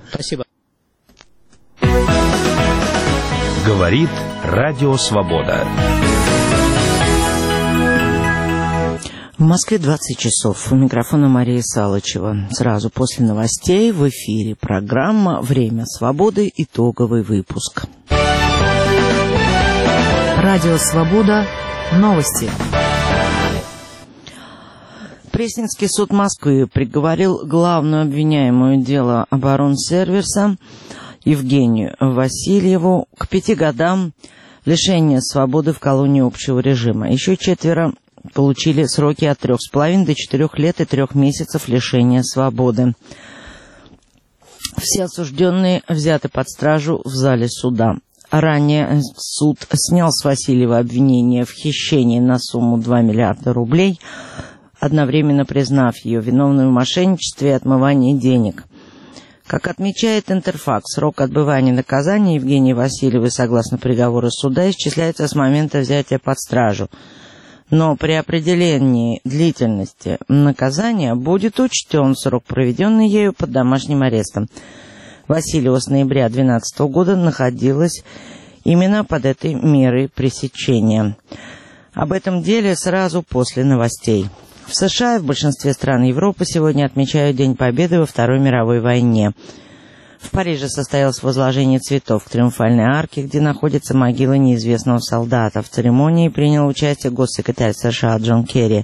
Спасибо. Говорит Радио Свобода. В Москве 20 часов. У микрофона Мария Салычева. Сразу после новостей в эфире программа «Время свободы». Итоговый выпуск. Радио Свобода. Новости. Пресненский суд Москвы приговорил главную обвиняемую дела оборонсервиса Евгению Васильеву к 5 годам лишения свободы в колонии общего режима. Еще 4 получили сроки от 3,5 до 4 лет и 3 месяцев лишения свободы. Все осужденные взяты под стражу в зале суда. Ранее суд снял с Васильева обвинение в хищении на сумму 2 миллиарда рублей, одновременно признав ее виновной в мошенничестве и отмывании денег. Как отмечает Интерфакс, срок отбывания наказания Евгении Васильевой, согласно приговору суда, исчисляется с момента взятия под стражу. Но при определении длительности наказания будет учтен срок, проведенный ею под домашним арестом. Васильева с ноября 2012 года находилась именно под этой мерой пресечения. Об этом деле сразу после новостей. В США и в большинстве стран Европы сегодня отмечают День Победы во Второй мировой войне. В Париже состоялось возложение цветов к Триумфальной арке, где находится могила неизвестного солдата. В церемонии принял участие госсекретарь США Джон Керри.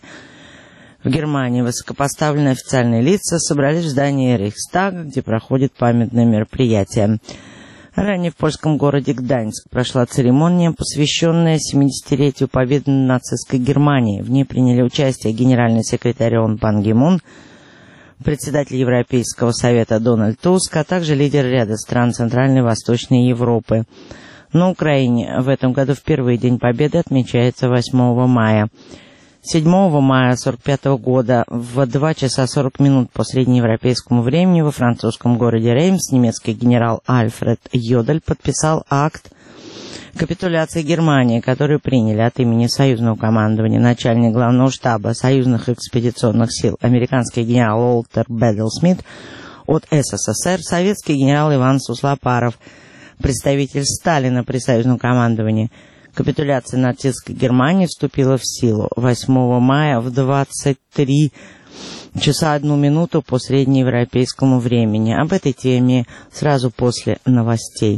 В Германии высокопоставленные официальные лица собрались в здании Рейхстага, где проходит памятное мероприятие. Ранее в польском городе Гданьск прошла церемония, посвященная 70-летию победы над нацистской Германией. В ней приняли участие генеральный секретарь ООН Пан Ги Мун, председатель Европейского совета Дональд Туск, а также лидер ряда стран Центральной и Восточной Европы. На Украине в этом году впервые День Победы отмечается 8 мая. 7 мая 1945 года в 2 часа 40 минут по среднеевропейскому времени во французском городе Реймс немецкий генерал Альфред Йодель подписал акт капитуляции Германии, который приняли от имени союзного командования начальник главного штаба союзных экспедиционных сил американский генерал Уолтер Бэддл Смит, от СССР советский генерал Иван Суслопаров, представитель Сталина при союзном командовании. Капитуляция нацистской Германии вступила в силу 8 мая в 23 часа 1 минуту по среднеевропейскому времени. Об этой теме сразу после новостей.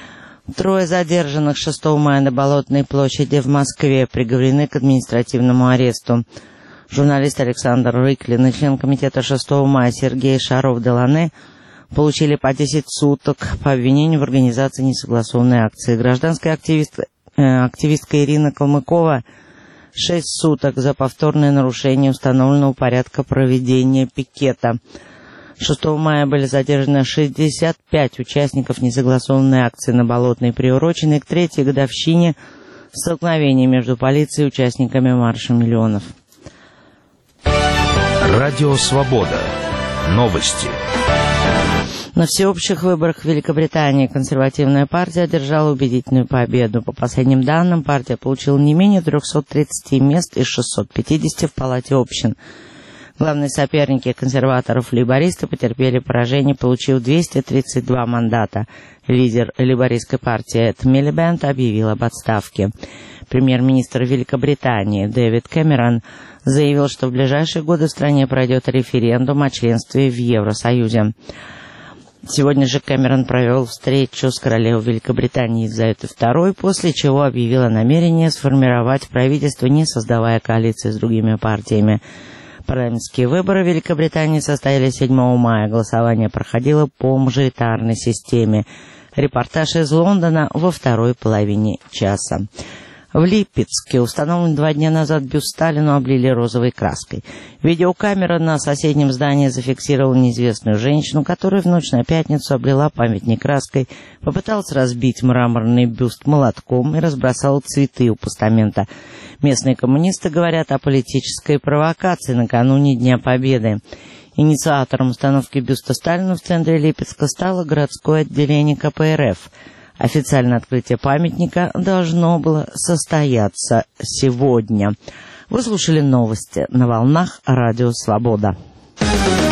3 задержанных 6 мая на Болотной площади в Москве приговорены к административному аресту. Журналист Александр Рыклин и член комитета 6 мая Сергей Шаров-Делане получили по 10 суток по обвинению в организации несогласованной акции. Гражданская активистка Ирина Калмыкова 6 суток за повторное нарушение установленного порядка проведения пикета. 6 мая были задержаны 65 участников несогласованной акции на Болотной, приуроченной к 3-й годовщине столкновения между полицией и участниками марша миллионов. Радио Свобода. Новости. На всеобщих выборах в Великобритании консервативная партия одержала убедительную победу. По последним данным, партия получила не менее 330 мест из 650 в Палате общин. Главные соперники консерваторов-лейбористы потерпели поражение, получив 232 мандата. Лидер лейбористской партии Эд Милибанд объявил об отставке. Премьер-министр Великобритании Дэвид Кэмерон заявил, что в ближайшие годы в стране пройдет референдум о членстве в Евросоюзе. Сегодня же Кэмерон провел встречу с королевой Великобритании Елизаветой II, после чего объявил о намерении сформировать правительство, не создавая коалиции с другими партиями. Парламентские выборы в Великобритании состоялись 7 мая. Голосование проходило по мажоритарной системе. Репортаж из Лондона во второй половине часа. В Липецке установлен 2 дня назад бюст Сталину облили розовой краской. Видеокамера на соседнем здании зафиксировала неизвестную женщину, которая в ночь на пятницу облила памятник краской, попыталась разбить мраморный бюст молотком и разбросала цветы у постамента. Местные коммунисты говорят о политической провокации накануне Дня Победы. Инициатором установки бюста Сталину в центре Липецка стало городское отделение КПРФ. Официальное открытие памятника должно было состояться сегодня. Вы слушали новости на волнах Радио Свобода.